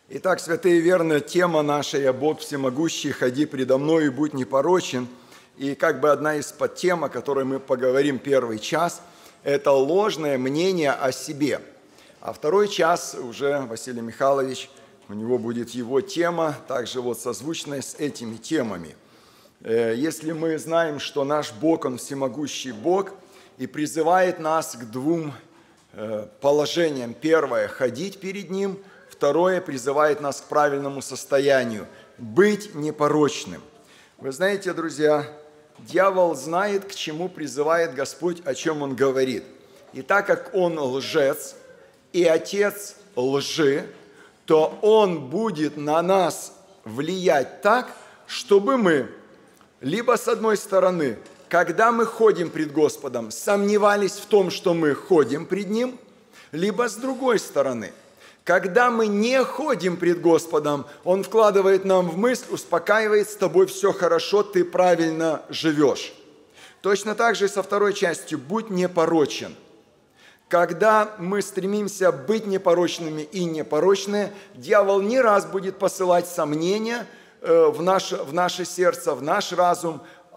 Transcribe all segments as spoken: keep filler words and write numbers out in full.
Итак, святые и верные, тема наша «Я Бог всемогущий, ходи предо мной и будь непорочен». И как бы одна из подтем, о которой мы поговорим первый час, это ложное мнение о себе. А второй час уже Василий Михайлович, у него будет его тема, также вот созвучная с этими темами. Если мы знаем, что наш Бог, Он всемогущий Бог, и призывает нас к двум положениям. Первое – ходить перед Ним. Второе – призывает нас к правильному состоянию – быть непорочным. Вы знаете, друзья, дьявол знает, к чему призывает Господь, о чем он говорит. И так как он лжец и отец лжи, то он будет на нас влиять так, чтобы мы, либо с одной стороны, когда мы ходим пред Господом, сомневались в том, что мы ходим пред Ним, либо с другой стороны, когда мы не ходим пред Господом, Он вкладывает нам в мысль, успокаивает: с тобой все хорошо, ты правильно живешь. Точно так же и со второй частью: будь непорочен. Когда мы стремимся быть непорочными и непорочные, дьявол не раз будет посылать сомнения в наше, в наше сердце, в наш разум.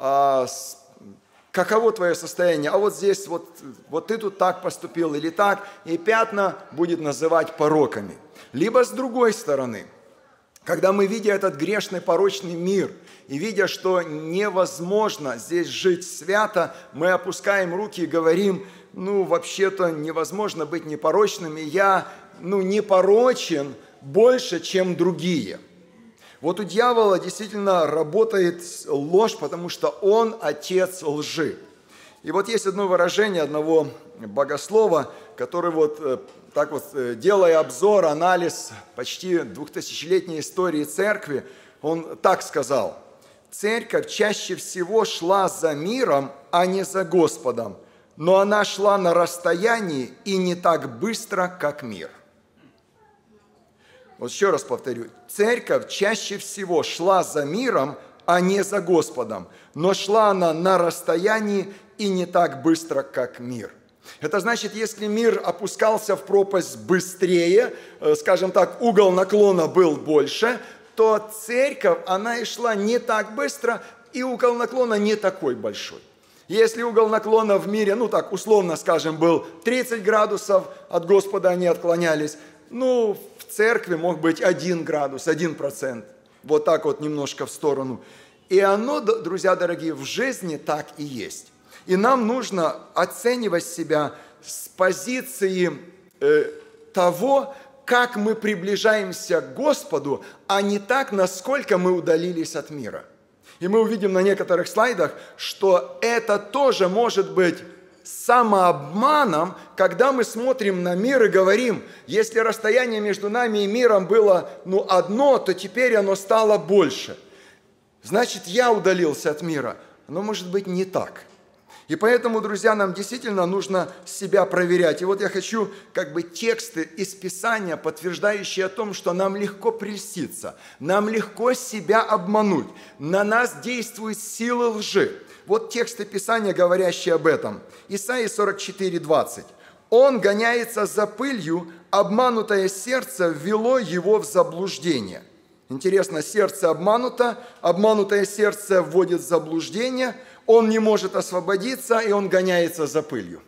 Каково твое состояние? А вот здесь, вот, вот ты тут так поступил или так, и пятна будет называть пороками. Либо с другой стороны, когда мы, видя этот грешный, порочный мир, и видя, что невозможно здесь жить свято, мы опускаем руки и говорим: ну, вообще-то невозможно быть непорочным, и я, ну, непорочен больше, чем другие. Вот у дьявола действительно работает ложь, потому что он отец лжи. И вот есть одно выражение одного богослова, который вот так вот, делая обзор, анализ почти двухтысячелетней истории церкви, он так сказал: «Церковь чаще всего шла за миром, а не за Господом, но она шла на расстоянии и не так быстро, как мир». Вот еще раз повторю. Церковь чаще всего шла за миром, а не за Господом. Но шла она на расстоянии и не так быстро, как мир. Это значит, если мир опускался в пропасть быстрее, скажем так, угол наклона был больше, то церковь, она и шла не так быстро, и угол наклона не такой большой. Если угол наклона в мире, ну так условно скажем, был тридцать градусов, от Господа они отклонялись, ну, в церкви мог быть один градус, один процент, вот так вот немножко в сторону. И оно, друзья дорогие, в жизни так и есть. И нам нужно оценивать себя с позиции э, того, как мы приближаемся к Господу, а не так, насколько мы удалились от мира. И мы увидим на некоторых слайдах, что это тоже может быть самообманом, когда мы смотрим на мир и говорим: если расстояние между нами и миром было ну, одно, то теперь оно стало больше. Значит, я удалился от мира. Но может быть не так. И поэтому, друзья, нам действительно нужно себя проверять. И вот я хочу как бы тексты из Писания, подтверждающие о том, что нам легко прельститься, нам легко себя обмануть, на нас действует сила лжи. Вот тексты Писания, говорящие об этом. Исайя сорок четыре, двадцать. «Он гоняется за пылью, обманутое сердце ввело его в заблуждение». Интересно, сердце обмануто, обманутое сердце вводит в заблуждение, он не может освободиться, и он гоняется за пылью.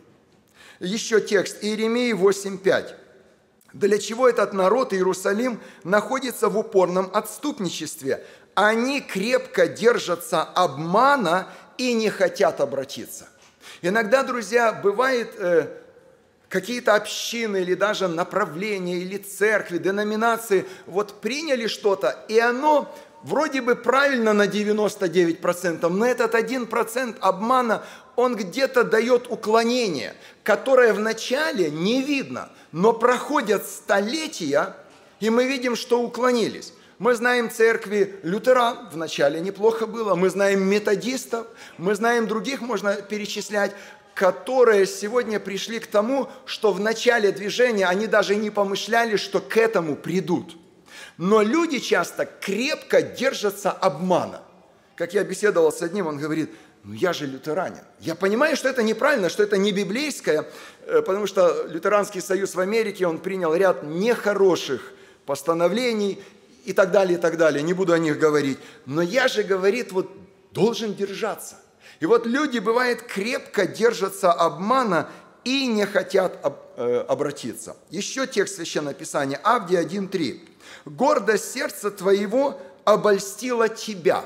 Еще текст, Иеремии восемь, пять. «Для чего этот народ, Иерусалим, находится в упорном отступничестве? Они крепко держатся обмана и не хотят обратиться». Иногда, друзья, бывает, э, какие-то общины или даже направления, или церкви, деноминации вот приняли что-то, и оно вроде бы правильно на девяносто девять процентов, но этот один процент обмана, он где-то дает уклонение, которое вначале не видно, но проходят столетия, и мы видим, что уклонились. Мы знаем церкви лютеран, вначале неплохо было, мы знаем методистов, мы знаем других, можно перечислять, которые сегодня пришли к тому, что в начале движения они даже не помышляли, что к этому придут. Но люди часто крепко держатся обмана. Как я беседовал с одним, он говорит: ну я же лютеранин. Я понимаю, что это неправильно, что это не библейское, потому что Лютеранский союз в Америке, он принял ряд нехороших постановлений и так далее, и так далее. Не буду о них говорить. Но я же, говорит, вот должен держаться. И вот люди, бывает, крепко держатся обмана и не хотят об, э, обратиться. Еще текст Священного Писания, Авдия один три. «Гордость сердца твоего обольстила тебя».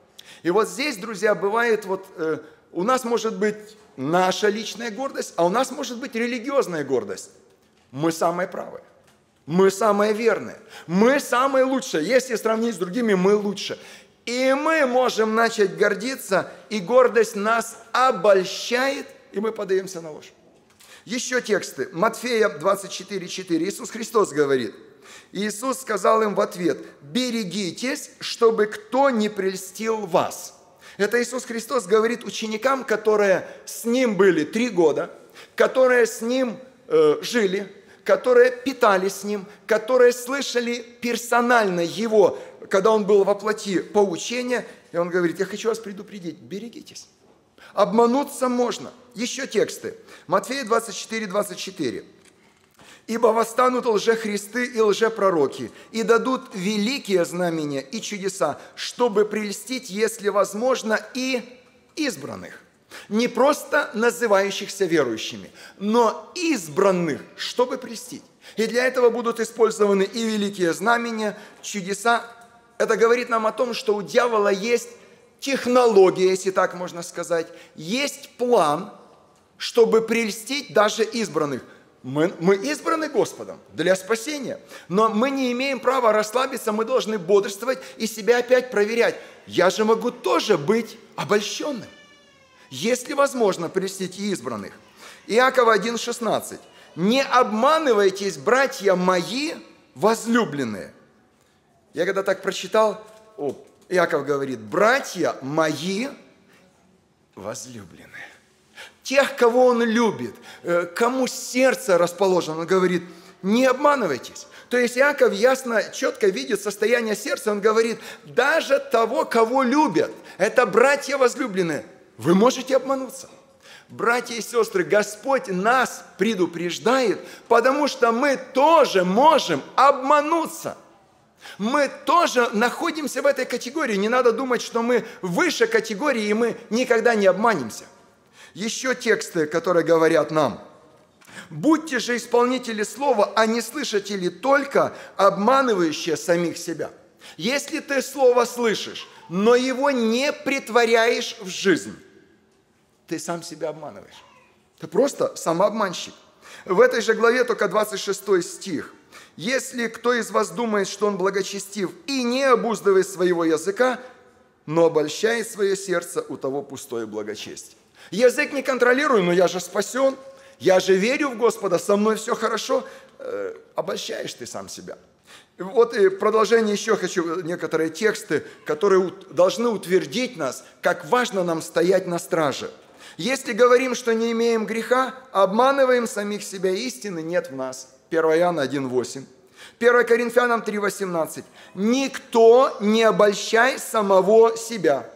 И вот здесь, друзья, бывает, вот э, у нас может быть наша личная гордость, а у нас может быть религиозная гордость. Мы самые правые, мы самые верные, мы самые лучшие. Если сравнить с другими, мы лучше. И мы можем начать гордиться, и гордость нас обольщает, и мы подаемся на ложь. Еще тексты. Матфея двадцать четыре четыре. Иисус Христос говорит. Иисус сказал им в ответ: «Берегитесь, чтобы кто не прельстил вас». Это Иисус Христос говорит ученикам, которые с Ним были три года, которые с Ним э, жили, которые питались с Ним, которые слышали персонально Его, когда Он был во плоти, поучения. И Он говорит: я хочу вас предупредить, берегитесь. Обмануться можно. Еще тексты. Матфея двадцать четыре двадцать четыре. «Ибо восстанут лжехристы и лжепророки, и дадут великие знамения и чудеса, чтобы прельстить, если возможно, и избранных». Не просто называющихся верующими, но избранных, чтобы прельстить. И для этого будут использованы и великие знамения, чудеса. Это говорит нам о том, что у дьявола есть технология, если так можно сказать, есть план, чтобы прельстить даже избранных. Мы, мы избраны Господом для спасения, но мы не имеем права расслабиться, мы должны бодрствовать и себя опять проверять. Я же могу тоже быть обольщенным, если возможно прельстить и избранных. Иакова один шестнадцать. «Не обманывайтесь, братья мои возлюбленные». Я когда так прочитал, о, Иаков говорит: «Братья мои возлюбленные». Тех, кого он любит, кому сердце расположено, он говорит: не обманывайтесь. То есть Иаков ясно, четко видит состояние сердца, он говорит: даже того, кого любят, это братья возлюбленные, вы можете обмануться. Братья и сестры, Господь нас предупреждает, потому что мы тоже можем обмануться. Мы тоже находимся в этой категории. Не надо думать, что мы выше категории, и мы никогда не обманемся. Еще тексты, которые говорят нам: «Будьте же исполнители слова, а не слышатели только, обманывающие самих себя». Если ты слово слышишь, но его не претворяешь в жизнь, ты сам себя обманываешь. Ты просто самообманщик. В этой же главе только двадцать шестой стих. «Если кто из вас думает, что он благочестив и не обуздывает своего языка, но обольщает свое сердце, у того пустое благочестие». Язык не контролирую, но я же спасен, я же верю в Господа, со мной все хорошо. Э, обольщаешь ты сам себя. Вот и в продолжение еще хочу некоторые тексты, которые должны утвердить нас, как важно нам стоять на страже. «Если говорим, что не имеем греха, обманываем самих себя, истины нет в нас». первое Иоанна один восемь. первое Коринфянам три восемнадцать. «Никто не обольщай самого себя».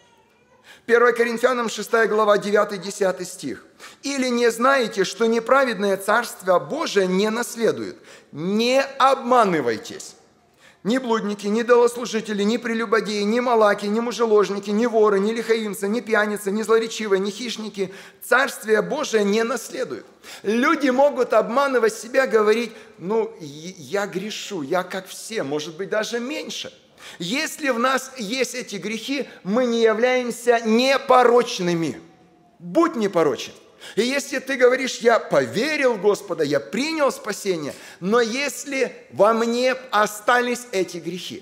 первое Коринфянам шестая глава девятый-десятый стих. «Или не знаете, что неправедное Царство Божие не наследует? Не обманывайтесь. Ни блудники, ни идолослужители, ни прелюбодеи, ни малаки, ни мужеложники, ни воры, ни лихаимцы, ни пьяницы, ни злоречивые, ни хищники Царствие Божие не наследуют». Люди могут обманывать себя, говорить: ну, я грешу, я как все, может быть, даже меньше. Если в нас есть эти грехи, мы не являемся непорочными. Будь непорочен. И если ты говоришь: я поверил в Господа, я принял спасение, но если во мне остались эти грехи,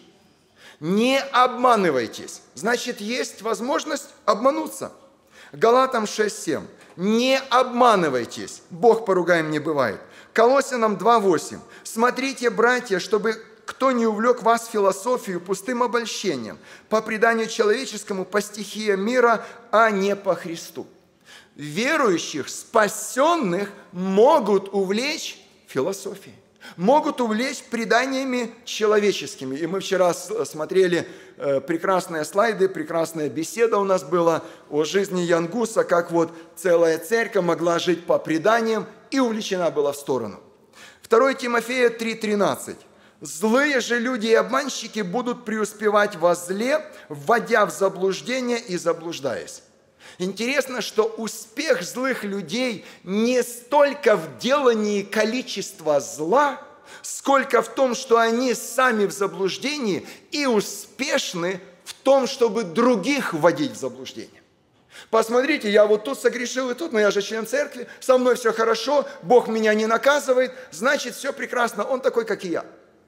не обманывайтесь. Значит, есть возможность обмануться. Галатам шесть семь. «Не обманывайтесь, Бог поругаем не бывает». Колоссянам два восемь. «Смотрите, братья, чтобы кто не увлек вас в философию пустым обольщением, по преданию человеческому, по стихиям мира, а не по Христу». Верующих, спасенных могут увлечь философией, могут увлечь преданиями человеческими. И мы вчера смотрели прекрасные слайды, прекрасная беседа у нас была о жизни Янгуса, как вот целая церковь могла жить по преданиям и увлечена была в сторону. второе Тимофея три тринадцать. Злые же люди и обманщики будут преуспевать во зле, вводя в заблуждение и заблуждаясь. Интересно, что успех злых людей не столько в делании количества зла, сколько в том, что они сами в заблуждении и успешны в том, чтобы других вводить в заблуждение. Посмотрите, я вот тут согрешил и тут, но я же член церкви, со мной все хорошо, Бог меня не наказывает, значит, все прекрасно, Он такой, как и я.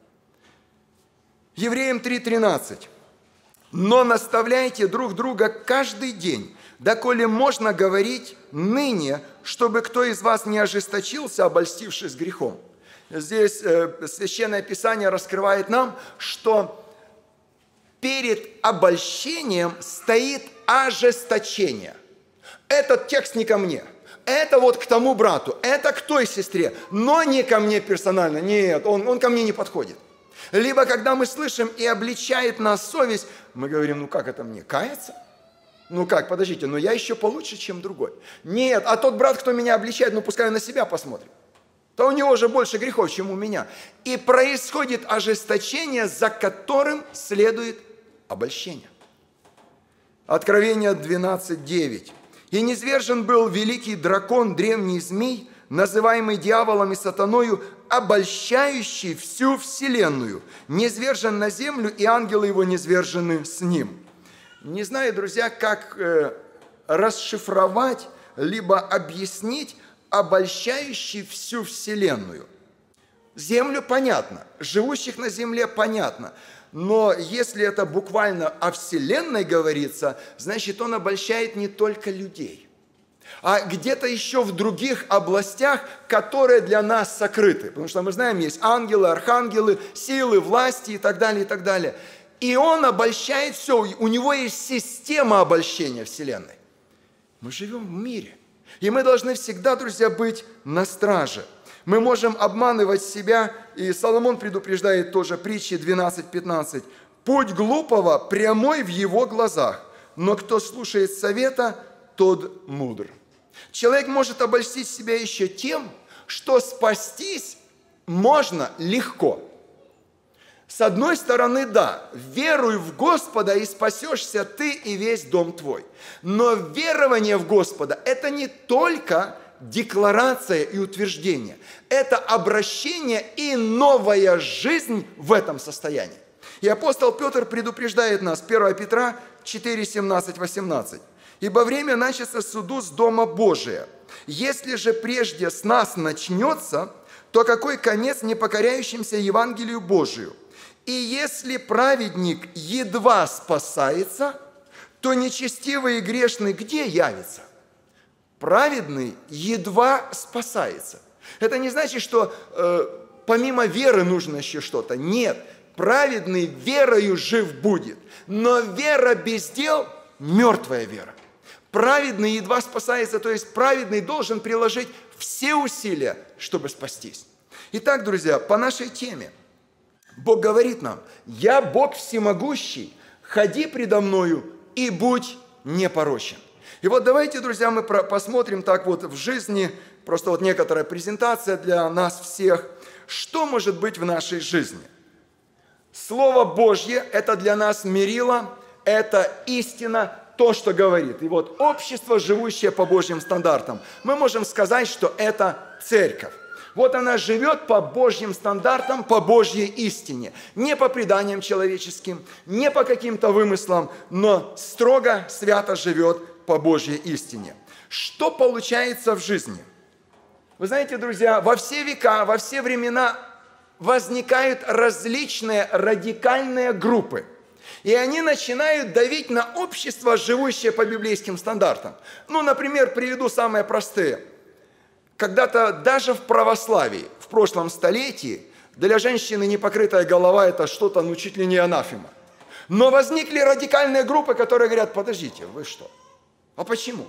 Евреям три тринадцать. «Но наставляйте друг друга каждый день, доколе можно говорить ныне, чтобы кто из вас не ожесточился, обольстившись грехом». Здесь э, Священное Писание раскрывает нам, что перед обольщением стоит ожесточение. Этот текст не ко мне. Это вот к тому брату, это к той сестре, но не ко мне персонально. Нет, он, он ко мне не подходит. Либо, когда мы слышим и обличает нас совесть, мы говорим, ну как это мне, каяться? Ну как, подождите, но я еще получше, чем другой. Нет, а тот брат, кто меня обличает, ну пускай на себя посмотрит. То у него же больше грехов, чем у меня. И происходит ожесточение, за которым следует обольщение. Откровение двенадцать девять. «И низвержен был великий дракон, древний змей, называемый дьяволом и сатаною, обольщающий всю вселенную, низвержен на землю, и ангелы его низвержены с ним». Не знаю, друзья, как э, расшифровать, либо объяснить обольщающий всю вселенную. Землю понятно, живущих на земле понятно, но если это буквально о вселенной говорится, значит, он обольщает не только людей, а где-то еще в других областях, которые для нас сокрыты. Потому что мы знаем, есть ангелы, архангелы, силы, власти и так далее, и так далее. И он обольщает все, у него есть система обольщения вселенной. Мы живем в мире, и мы должны всегда, друзья, быть на страже. Мы можем обманывать себя, и Соломон предупреждает тоже, притчи двенадцать пятнадцать. «Путь глупого прямой в его глазах, но кто слушает совета, тот мудр». Человек может обольстить себя еще тем, что спастись можно легко. С одной стороны, да, веруй в Господа, и спасешься ты и весь дом твой. Но верование в Господа – это не только декларация и утверждение. Это обращение и новая жизнь в этом состоянии. И апостол Петр предупреждает нас, первое Петра четыре семнадцать восемнадцать. «Ибо время начаться суду с дома Божия. Если же прежде с нас начнется, то какой конец непокоряющимся Евангелию Божию? И если праведник едва спасается, то нечестивый и грешный где явится?» Праведный едва спасается. Это не значит, что э, помимо веры нужно еще что-то. Нет, праведный верою жив будет. Но вера без дел – мертвая вера. Праведный едва спасается, то есть праведный должен приложить все усилия, чтобы спастись. Итак, друзья, по нашей теме. Бог говорит нам: «Я Бог всемогущий, ходи предо мною и будь непорочен». И вот давайте, друзья, мы посмотрим так вот в жизни, просто вот некоторая презентация для нас всех, что может быть в нашей жизни. Слово Божье – это для нас мерило, это истина, то, что говорит. И вот общество, живущее по Божьим стандартам, мы можем сказать, что это церковь. Вот она живет по Божьим стандартам, по Божьей истине. Не по преданиям человеческим, не по каким-то вымыслам, но строго, свято живет по Божьей истине. Что получается в жизни? Вы знаете, друзья, во все века, во все времена возникают различные радикальные группы. И они начинают давить на общество, живущее по библейским стандартам. Ну, например, приведу самые простые. Когда-то даже в православии, в прошлом столетии, для женщины непокрытая голова – это что-то, ну, чуть ли не анафема. Но возникли радикальные группы, которые говорят: подождите, вы что? А почему?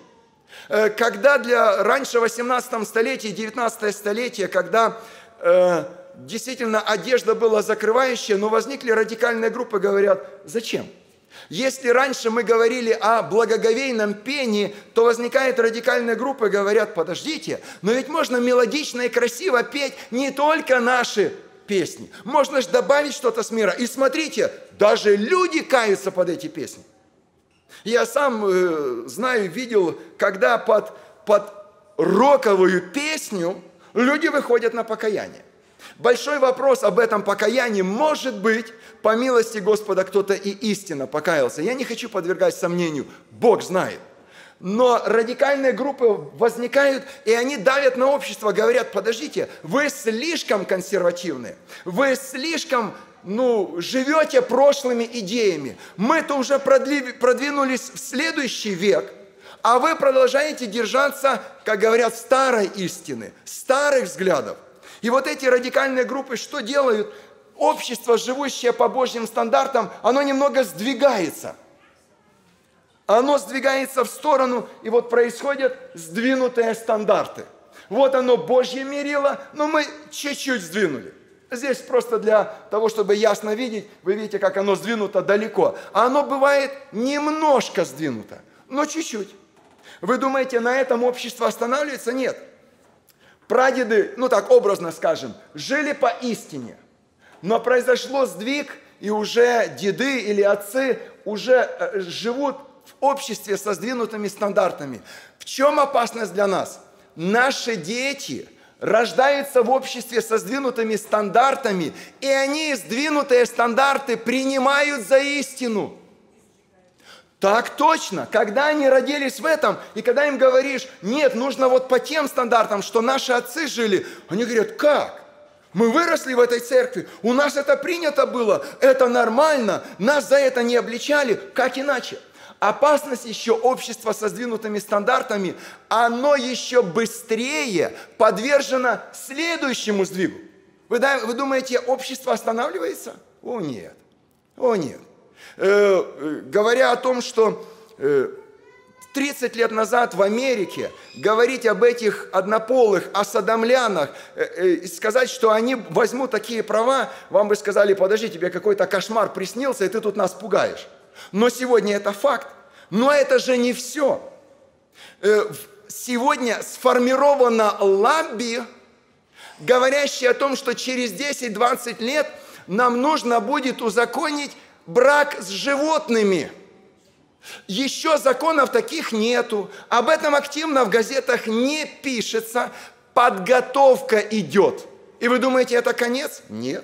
Когда для раньше в восемнадцатом столетии, девятнадцатое столетие, когда э, действительно одежда была закрывающая, но возникли радикальные группы, говорят: зачем? Если раньше мы говорили о благоговейном пении, то возникает радикальная группа и говорят: подождите, но ведь можно мелодично и красиво петь не только наши песни. Можно же добавить что-то с мира. И смотрите, даже люди каются под эти песни. Я сам э, знаю, видел, когда под, под роковую песню люди выходят на покаяние. Большой вопрос об этом покаянии. Может быть, по милости Господа, кто-то и истинно покаялся. Я не хочу подвергать сомнению. Бог знает. Но радикальные группы возникают, и они давят на общество, говорят: подождите, вы слишком консервативны, вы слишком, ну, живете прошлыми идеями. Мы-то уже продвинулись в следующий век, а вы продолжаете держаться, как говорят, старой истины, старых взглядов. И вот эти радикальные группы что делают? Общество, живущее по Божьим стандартам, оно немного сдвигается. Оно сдвигается в сторону, и вот происходят сдвинутые стандарты. Вот оно, Божье мерило, но мы чуть-чуть сдвинули. Здесь просто для того, чтобы ясно видеть, вы видите, как оно сдвинуто далеко. А оно бывает немножко сдвинуто, но чуть-чуть. Вы думаете, на этом общество останавливается? Нет. Прадеды, ну так образно скажем, жили по истине, но произошло сдвиг, и уже деды или отцы уже живут в обществе со сдвинутыми стандартами. В чем опасность для нас? Наши дети рождаются в обществе со сдвинутыми стандартами, и они сдвинутые стандарты принимают за истину. Так точно. Когда они родились в этом, и когда им говоришь: нет, нужно вот по тем стандартам, что наши отцы жили, они говорят: как? Мы выросли в этой церкви, у нас это принято было, это нормально, нас за это не обличали, как иначе? Опасность еще общества со сдвинутыми стандартами, оно еще быстрее подвержено следующему сдвигу. Вы, вы думаете, общество останавливается? О нет, о нет. Э, э, говоря о том, что э, тридцать лет назад в Америке говорить об этих однополых, о содомлянах, э, э, сказать, что они возьмут такие права, вам бы сказали: подожди, тебе какой-то кошмар приснился, и ты тут нас пугаешь. Но сегодня это факт. Но это же не все. Сегодня сформировано лобби, говорящее о том, что через десять-двадцать лет нам нужно будет узаконить брак с животными. Еще законов таких нету. Об этом активно в газетах не пишется. Подготовка идет. И вы думаете, это конец? Нет.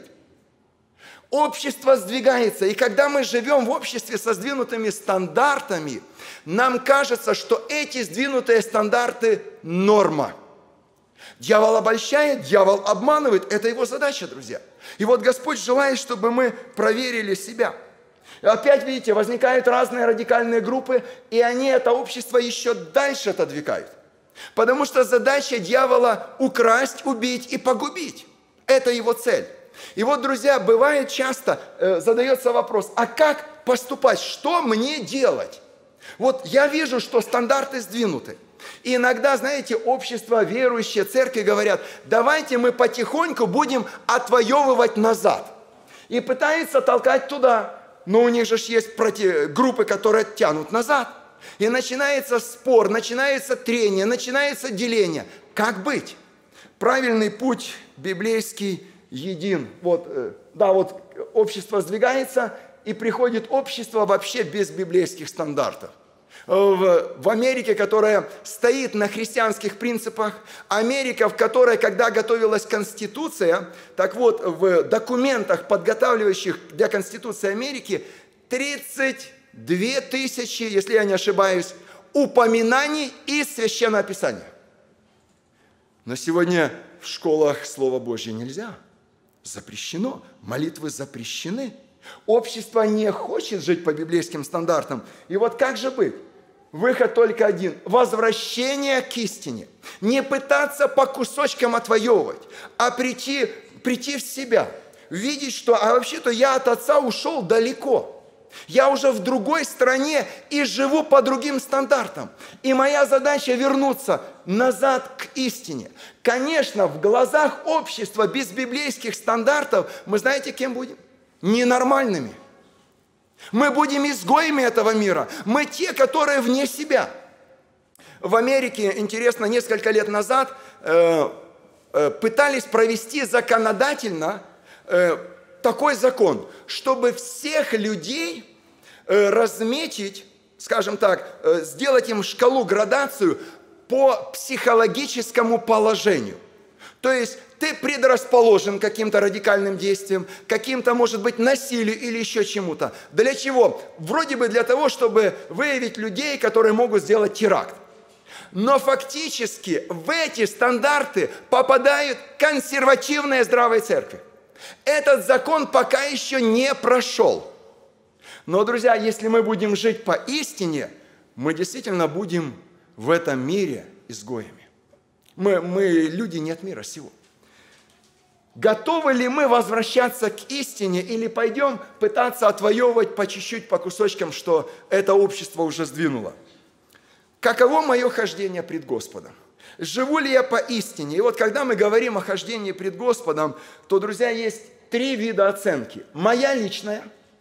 Общество сдвигается, и когда мы живем в обществе со сдвинутыми стандартами, нам кажется, что эти сдвинутые стандарты – норма. Дьявол обольщает, дьявол обманывает – это его задача, друзья. И вот Господь желает, чтобы мы проверили себя. И опять, видите, возникают разные радикальные группы, и они это общество еще дальше отодвигают. Потому что задача дьявола – украсть, убить и погубить. Это его цель. И вот, друзья, бывает часто, э, задается вопрос: а как поступать, что мне делать? Вот я вижу, что стандарты сдвинуты. И иногда, знаете, общество, верующие, церкви говорят: давайте мы потихоньку будем отвоевывать назад. И пытаются толкать туда. Но у них же есть проти... группы, которые тянут назад. И начинается спор, начинается трение, начинается деление. Как быть? Правильный путь библейский един. Вот, да, вот общество сдвигается, и приходит общество вообще без библейских стандартов. В, в Америке, которая стоит на христианских принципах, Америка, в которой, когда готовилась Конституция, так вот, в документах, подготавливающих для Конституции Америки, тридцать две тысячи, если я не ошибаюсь, упоминаний из Священного Писания. Но сегодня в школах Слова Божье нельзя. Запрещено. Молитвы запрещены. Общество не хочет жить по библейским стандартам. И вот как же быть? Выход только один. Возвращение к истине. Не пытаться по кусочкам отвоевывать, а прийти, прийти в себя. Видеть, что а вообще-то я от Отца ушел далеко. Я уже в другой стране и живу по другим стандартам. И моя задача вернуться назад к истине. Конечно, в глазах общества без библейских стандартов мы знаете, кем будем? Ненормальными. Мы будем изгоями этого мира. Мы те, которые вне себя. В Америке, интересно, несколько лет назад э, э, пытались провести законодательно э, такой закон, чтобы всех людей э, разметить, скажем так, э, сделать им шкалу, градацию по психологическому положению. То есть ты предрасположен к каким-то радикальным действиям, каким-то, может быть, насилию или еще чему-то. Для чего? Вроде бы для того, чтобы выявить людей, которые могут сделать теракт. Но фактически в эти стандарты попадают консервативные здравые церкви. Этот закон пока еще не прошел. Но, друзья, если мы будем жить по истине, мы действительно будем в этом мире изгоями. Мы, мы люди не от мира сего. Готовы ли мы возвращаться к истине или пойдем пытаться отвоевывать по чуть-чуть, по кусочкам, что это общество уже сдвинуло? Каково мое хождение пред Господом? Живу ли я по истине? И вот когда мы говорим о хождении пред Господом, то, друзья, есть три вида оценки. Моя личная.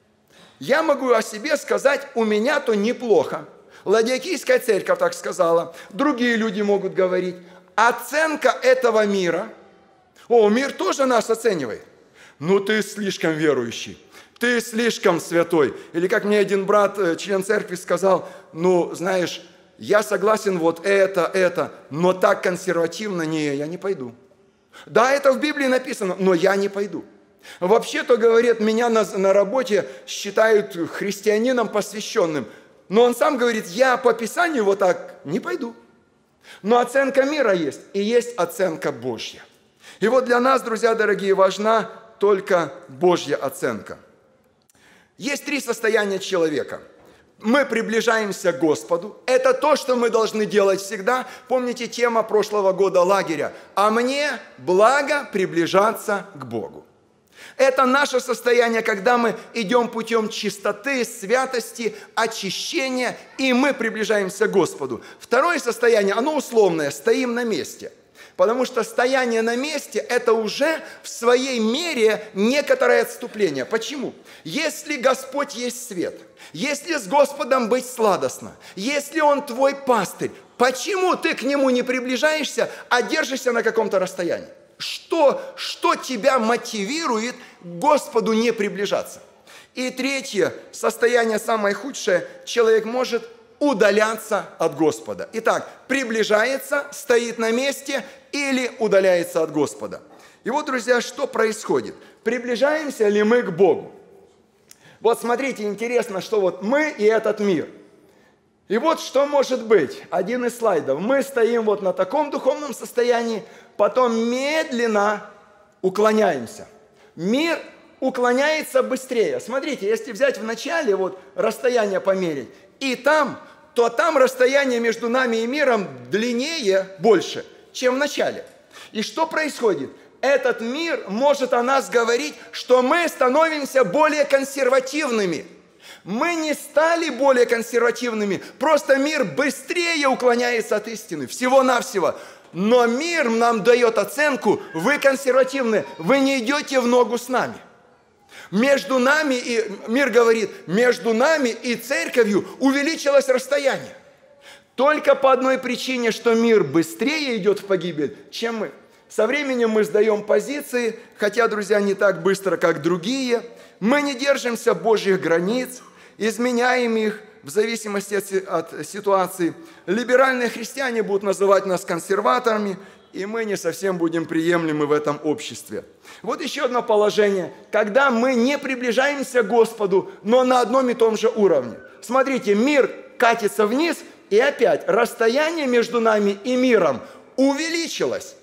Я могу о себе сказать, у меня то неплохо. Ладиакийская церковь так сказала. Другие люди могут говорить. Оценка этого мира. О, мир тоже нас оценивает. Ну, ты слишком верующий. Ты слишком святой. Или как мне один брат, член церкви, сказал, ну, знаешь, я согласен вот это, это, но так консервативно, не, я не пойду. Да, это в Библии написано, но я не пойду. Вообще-то, говорит, меня на, на работе считают христианином посвященным. Но он сам говорит, я по Писанию вот так не пойду. Но оценка мира есть, и есть оценка Божья. И вот для нас, друзья дорогие, важна только Божья оценка. Есть три состояния человека. Мы приближаемся к Господу. Это то, что мы должны делать всегда. Помните тема прошлого года лагеря. А мне благо приближаться к Богу. Это наше состояние, когда мы идем путем чистоты, святости, очищения, и мы приближаемся к Господу. Второе состояние, оно условное, стоим на месте. Потому что стояние на месте – это уже в своей мере некоторое отступление. Почему? Если Господь есть свет, если с Господом быть сладостно, если Он твой пастырь, почему ты к Нему не приближаешься, а держишься на каком-то расстоянии? Что, что тебя мотивирует к Господу не приближаться? И третье состояние, самое худшее, человек может удаляться от Господа. Итак, приближается, стоит на месте или удаляется от Господа. И вот, друзья, что происходит? Приближаемся ли мы к Богу? Вот смотрите, интересно, что вот мы и этот мир. И вот что может быть. Один из слайдов. Мы стоим вот на таком духовном состоянии, потом медленно уклоняемся. Мир уклоняется быстрее. Смотрите, если взять в начале вот расстояние померить, и там, то там расстояние между нами и миром длиннее, больше, чем в начале. И что происходит? Этот мир может о нас говорить, что мы становимся более консервативными. Мы не стали более консервативными, просто мир быстрее уклоняется от истины, всего-навсего. Но мир нам дает оценку, вы консервативны, вы не идете в ногу с нами. Между нами, и мир говорит, между нами и церковью увеличилось расстояние. Только по одной причине, что мир быстрее идет в погибель, чем мы. Со временем мы сдаем позиции, хотя, друзья, не так быстро, как другие. Мы не держимся Божьих границ, изменяем их в зависимости от, от ситуации. Либеральные христиане будут называть нас консерваторами, и мы не совсем будем приемлемы в этом обществе. Вот еще одно положение, когда мы не приближаемся к Господу, но на одном и том же уровне. Смотрите, мир катится вниз, и опять расстояние между нами и миром увеличилось.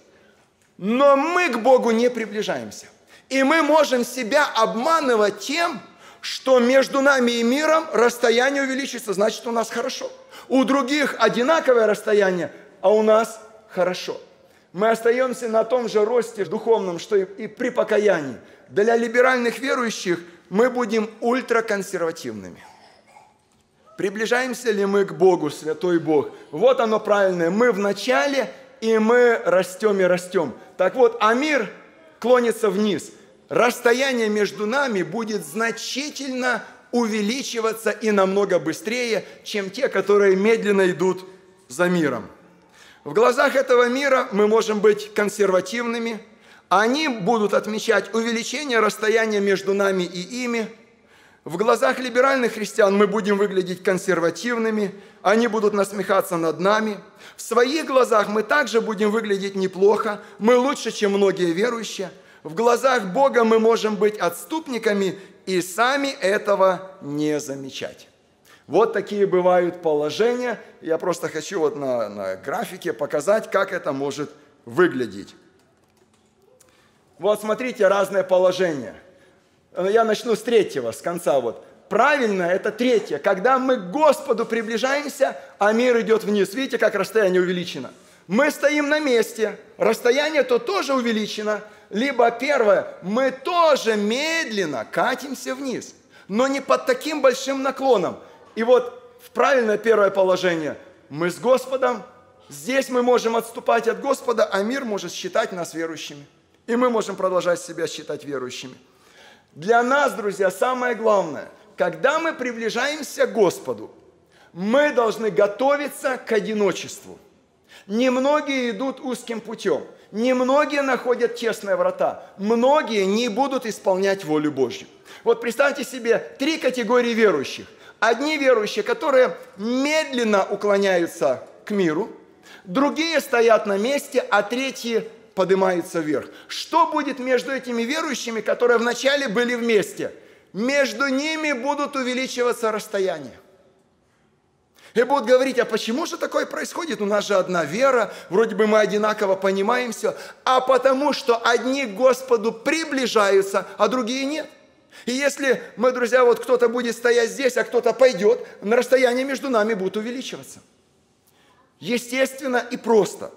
Но мы к Богу не приближаемся. И мы можем себя обманывать тем, что между нами и миром расстояние увеличится, значит, у нас хорошо. У других одинаковое расстояние, а у нас хорошо. Мы остаемся на том же росте духовном, что и при покаянии. Для либеральных верующих мы будем ультраконсервативными. Приближаемся ли мы к Богу, святой Бог? Вот оно правильное. Мы в начале, и мы растем и растем. Так вот, а мир клонится вниз. Расстояние между нами будет значительно увеличиваться и намного быстрее, чем те, которые медленно идут за миром. В глазах этого мира мы можем быть консервативными, Они будут отмечать увеличение расстояния между нами и ими. В глазах либеральных христиан мы будем выглядеть консервативными, они будут насмехаться над нами. В своих глазах мы также будем выглядеть неплохо, мы лучше, чем многие верующие. В глазах Бога мы можем быть отступниками и сами этого не замечать. Вот такие бывают положения. Я просто хочу вот на, на графике показать, как это может выглядеть. Вот смотрите, разные положения. Я начну с третьего, с конца. Вот. Правильно, это третье. Когда мы к Господу приближаемся, а мир идет вниз. Видите, как расстояние увеличено? Мы стоим на месте, расстояние то тоже увеличено. Либо первое, мы тоже медленно катимся вниз, но не под таким большим наклоном. И вот в правильное первое положение. Мы с Господом, здесь мы можем отступать от Господа, а мир может считать нас верующими. И мы можем продолжать себя считать верующими. Для нас, друзья, самое главное, когда мы приближаемся к Господу, мы должны готовиться к одиночеству. Немногие идут узким путем, немногие находят честные врата, многие не будут исполнять волю Божью. Вот представьте себе три категории верующих. Одни верующие, которые медленно уклоняются к миру, другие стоят на месте, а третьи поднимаются вверх. Что будет между этими верующими, которые вначале были вместе? Между ними будут увеличиваться расстояния. И будут говорить, а почему же такое происходит? У нас же одна вера, вроде бы мы одинаково понимаем все. А потому что одни к Господу приближаются, а другие нет. И если мы, друзья, вот кто-то будет стоять здесь, а кто-то пойдет, расстояние между нами будет увеличиваться. Естественно и просто.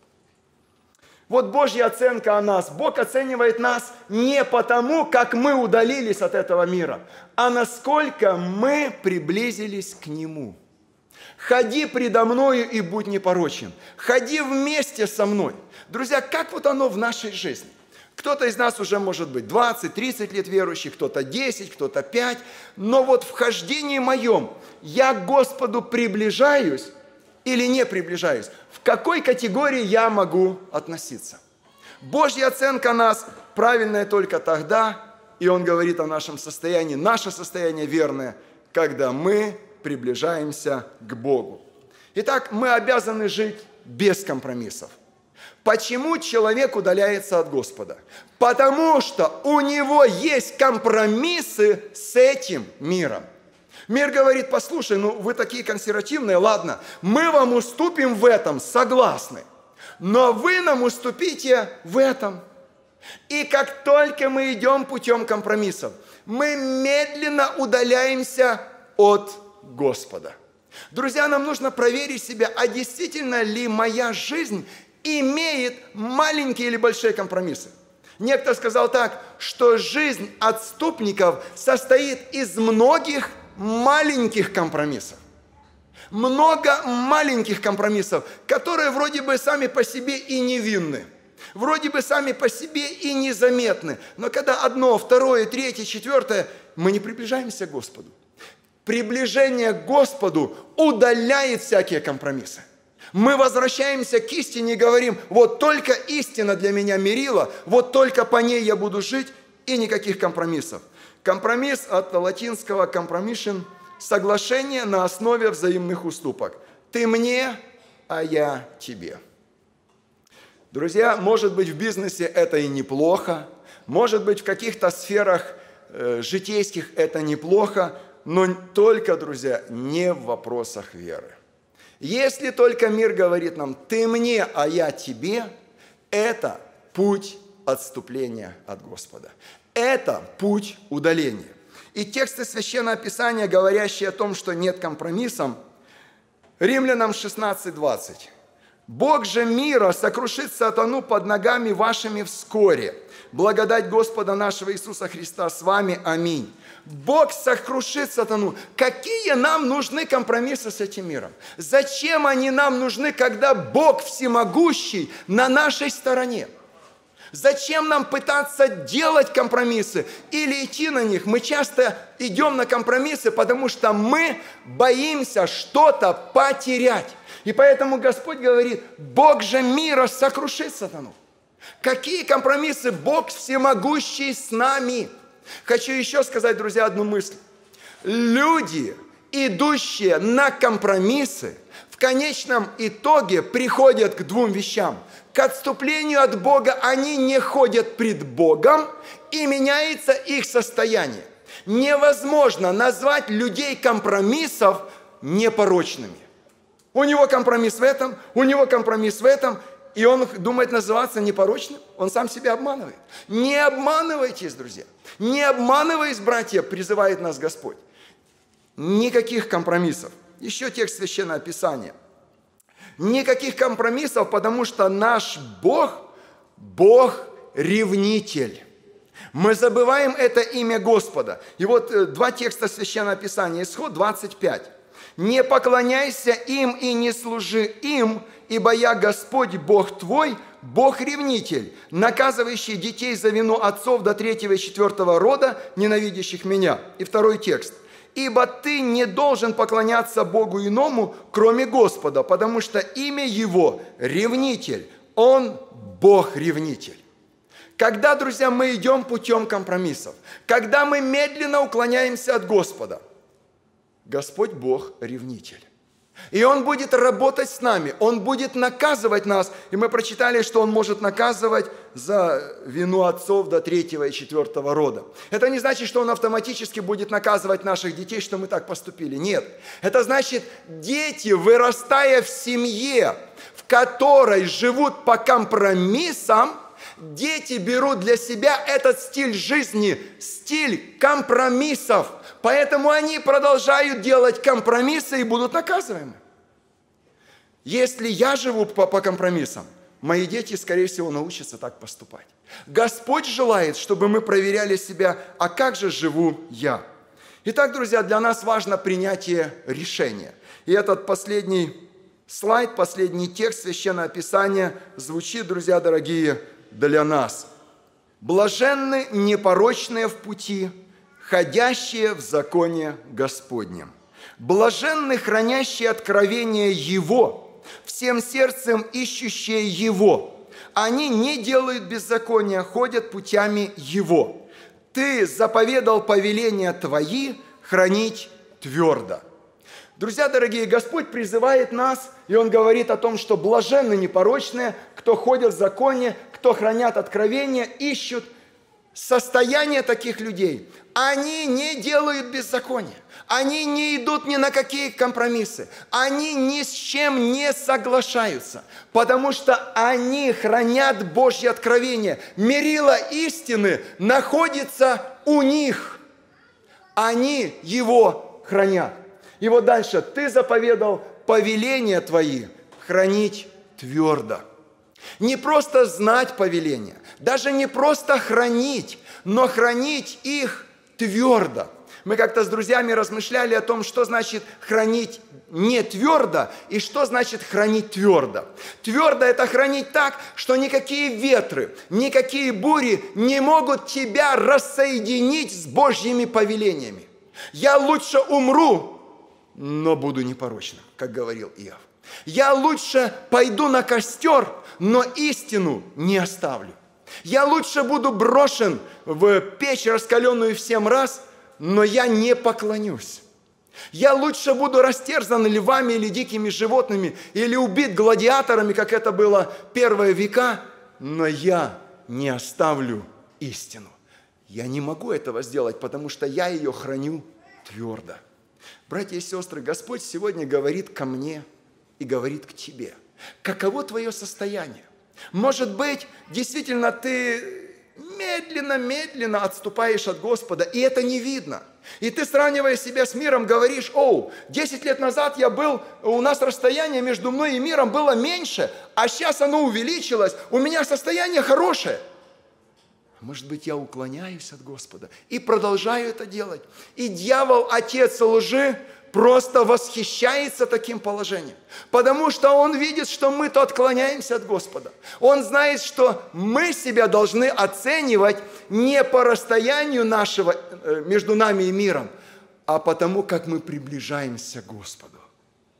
Вот Божья оценка о нас. Бог оценивает нас не потому, как мы удалились от этого мира, а насколько мы приблизились к Нему. Ходи предо мною и будь непорочен. Ходи вместе со мной. Друзья, как вот оно в нашей жизни? Кто-то из нас уже может быть двадцать-тридцать лет верующий, кто-то десять, кто-то пять. Но вот в хождении моем я к Господу приближаюсь или не приближаюсь? В какой категории я могу относиться? Божья оценка нас правильная только тогда, и Он говорит о нашем состоянии, наше состояние верное, когда мы приближаемся к Богу. Итак, мы обязаны жить без компромиссов. Почему человек удаляется от Господа? Потому что у него есть компромиссы с этим миром. Мир говорит, послушай, ну вы такие консервативные, ладно, мы вам уступим в этом, согласны, но вы нам уступите в этом. И как только мы идем путем компромиссов, мы медленно удаляемся от Господа. Друзья, нам нужно проверить себя, а действительно ли моя жизнь имеет маленькие или большие компромиссы. Некто сказал так, что жизнь отступников состоит из многих маленьких компромиссов. Много маленьких компромиссов, которые вроде бы сами по себе и невинны, вроде бы сами по себе и незаметны. Но когда одно, второе, третье, четвертое, мы не приближаемся к Господу. Приближение к Господу удаляет всякие компромиссы. Мы возвращаемся к истине и говорим, вот только истина для меня мерила, вот только по ней я буду жить, и никаких компромиссов. Компромисс от латинского compromission – соглашение на основе взаимных уступок. Ты мне, а я тебе. Друзья, может быть, в бизнесе это и неплохо, может быть, в каких-то сферах э, житейских это неплохо, но только, друзья, не в вопросах веры. Если только мир говорит нам, ты мне, а я тебе, это путь отступления от Господа. Это путь удаления. И тексты Священного Писания, говорящие о том, что нет компромиссов, Римлянам шестнадцать двадцать. «Бог же мира сокрушит сатану под ногами вашими вскоре. Благодать Господа нашего Иисуса Христа с вами. Аминь». Бог сокрушит сатану. Какие нам нужны компромиссы с этим миром? Зачем они нам нужны, когда Бог всемогущий на нашей стороне? Зачем нам пытаться делать компромиссы или идти на них? Мы часто идем на компромиссы, потому что мы боимся что-то потерять. И поэтому Господь говорит, Бог же мира сокрушит сатану. Какие компромиссы? Бог всемогущий с нами. Хочу еще сказать, друзья, одну мысль. Люди, идущие на компромиссы, в конечном итоге приходят к двум вещам. К отступлению от Бога они не ходят пред Богом, и меняется их состояние. Невозможно назвать людей компромиссов непорочными. У него компромисс в этом, у него компромисс в этом, и он думает называться непорочным, он сам себя обманывает. Не обманывайтесь, друзья, не обманывайтесь, братья, призывает нас Господь. Никаких компромиссов. Еще текст Священного Писания. Никаких компромиссов, потому что наш Бог, Бог ревнитель. Мы забываем это имя Господа. И вот два текста Священного Писания. Исход двадцать пять. «Не поклоняйся им и не служи им, ибо я Господь Бог твой, Бог-ревнитель, наказывающий детей за вину отцов до третьего и четвертого рода, ненавидящих меня». И второй текст. «Ибо ты не должен поклоняться Богу иному, кроме Господа, потому что имя Его – ревнитель, Он – Бог-ревнитель». Когда, друзья, мы идем путем компромиссов, когда мы медленно уклоняемся от Господа, Господь Бог ревнитель. И Он будет работать с нами, Он будет наказывать нас. И мы прочитали, что Он может наказывать за вину отцов до третьего и четвертого рода. Это не значит, что Он автоматически будет наказывать наших детей, что мы так поступили. Нет. Это значит, дети, вырастая в семье, в которой живут по компромиссам, дети берут для себя этот стиль жизни, стиль компромиссов. Поэтому они продолжают делать компромиссы и будут наказываемы. Если я живу по, по компромиссам, мои дети, скорее всего, научатся так поступать. Господь желает, чтобы мы проверяли себя, а как же живу я? Итак, друзья, для нас важно принятие решения. И этот последний слайд, последний текст Священного Писания звучит, друзья дорогие, для нас. «Блаженны непорочные в пути, ходящие в законе Господнем. Блаженны хранящие откровение Его, всем сердцем ищущие Его. Они не делают беззакония, ходят путями Его. Ты заповедал повеления Твои хранить твердо». Друзья дорогие, Господь призывает нас, и Он говорит о том, что блаженны непорочные, кто ходят в законе, кто хранят откровения, ищут. Состояние таких людей, они не делают беззакония, они не идут ни на какие компромиссы, они ни с чем не соглашаются, потому что они хранят Божье откровение. Мерило истины находится у них, они его хранят. И вот дальше, ты заповедал повеления твои хранить твердо. Не просто знать повеления, даже не просто хранить, но хранить их твердо. Мы как-то с друзьями размышляли о том, что значит хранить не твердо и что значит хранить твердо. Твердо – это хранить так, что никакие ветры, никакие бури не могут тебя рассоединить с Божьими повелениями. Я лучше умру, но буду непорочным, как говорил Иов. Я лучше пойду на костер, но истину не оставлю. Я лучше буду брошен в печь, раскаленную в семь раз, но я не поклонюсь. Я лучше буду растерзан львами или дикими животными, или убит гладиаторами, как это было первые века, но я не оставлю истину. Я не могу этого сделать, потому что я ее храню твердо. Братья и сестры, Господь сегодня говорит ко мне и говорит к тебе. Каково твое состояние? Может быть, действительно ты медленно-медленно отступаешь от Господа, и это не видно. И ты, сравнивая себя с миром, говоришь: о, десять лет назад я был, у нас расстояние между мной и миром было меньше, а сейчас оно увеличилось, у меня состояние хорошее. Может быть, я уклоняюсь от Господа и продолжаю это делать. И дьявол, отец лжи, просто восхищается таким положением, потому что он видит, что мы-то отклоняемся от Господа. Он знает, что мы себя должны оценивать не по расстоянию нашего, между нами и миром, а потому, как мы приближаемся к Господу.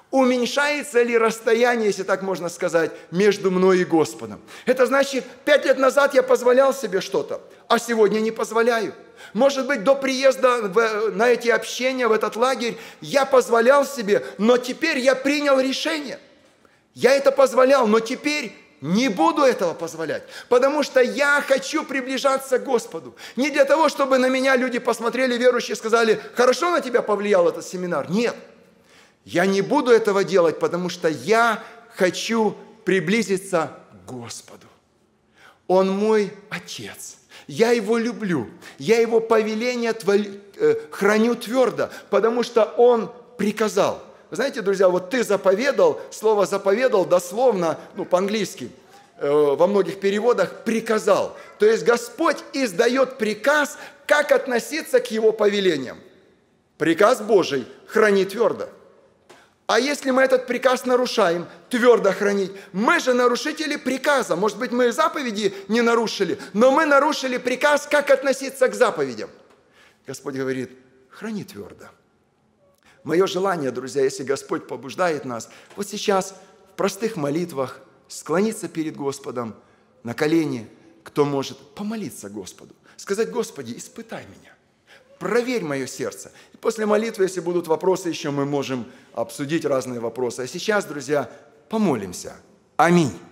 Уменьшается ли расстояние, если так можно сказать, между мной и Господом? Это значит, пять лет назад я позволял себе что-то, а сегодня не позволяю. Может быть, до приезда в, на эти общения, в этот лагерь, я позволял себе, но теперь я принял решение. Я это позволял, но теперь не буду этого позволять, потому что я хочу приближаться к Господу. Не для того, чтобы на меня люди посмотрели, верующие, сказали, хорошо на тебя повлиял этот семинар. Нет. Я не буду этого делать, потому что я хочу приблизиться к Господу. Он мой Отец. Я Его люблю. Я Его повеление храню твердо, потому что Он приказал. Вы знаете, друзья, вот ты заповедал, слово заповедал дословно, ну, по-английски, э, во многих переводах приказал. То есть Господь издает приказ, как относиться к Его повелениям. Приказ Божий храни твердо. А если мы этот приказ нарушаем, твердо хранить, мы же нарушители приказа. Может быть, мы заповеди не нарушили, но мы нарушили приказ, как относиться к заповедям. Господь говорит, храни твердо. Мое желание, друзья, если Господь побуждает нас, вот сейчас в простых молитвах склониться перед Господом на колени, кто может помолиться Господу, сказать, Господи, испытай меня. Проверь мое сердце. И после молитвы, если будут вопросы, еще мы можем обсудить разные вопросы. А сейчас, друзья, помолимся. Аминь.